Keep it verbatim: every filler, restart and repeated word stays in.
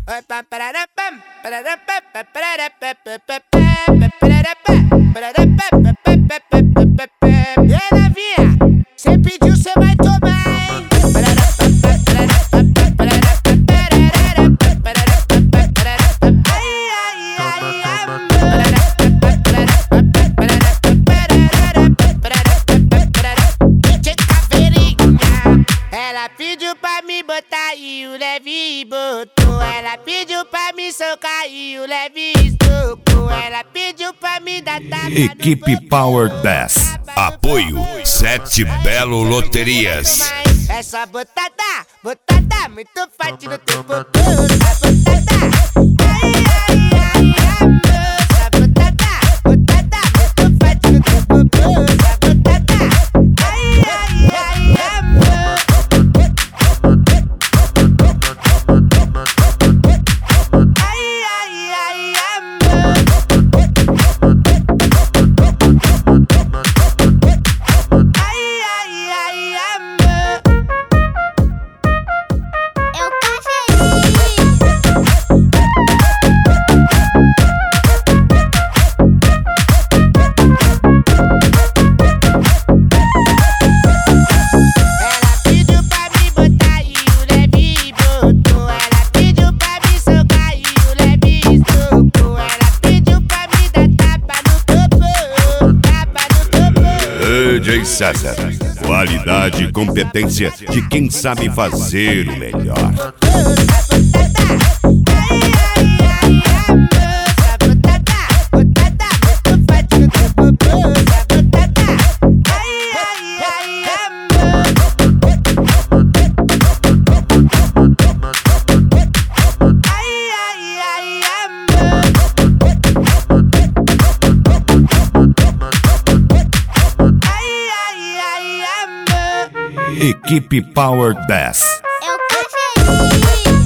E novinha, cê pediu, cê vai tomar, hein? Ela pediu pra me botar e o leve botou. Ela pediu pra me socar e o leve estocou. Ela pediu pra me dar tapa. Equipe Power dez. Apoio Sete Belo Loterias. É só botada, botada, muito forte no teu popô. Só botada, ai, ai, ai, amor. Só botada, botada, muito forte no teu popô. Só botada, ai, ai, ai, amor. Ai, ai, ai, amor. Ai, ai, ai, amor. Eu tô feliz. Ela pediu pra me botar e o leve botou. Ela pediu pra me socar e o leve estocou. Ela pediu pra me dar tapa no popô, tapa no popô. D J César. Qualidade e competência de quem sabe fazer o melhor. Equipe Power dez. Eu tô feliz.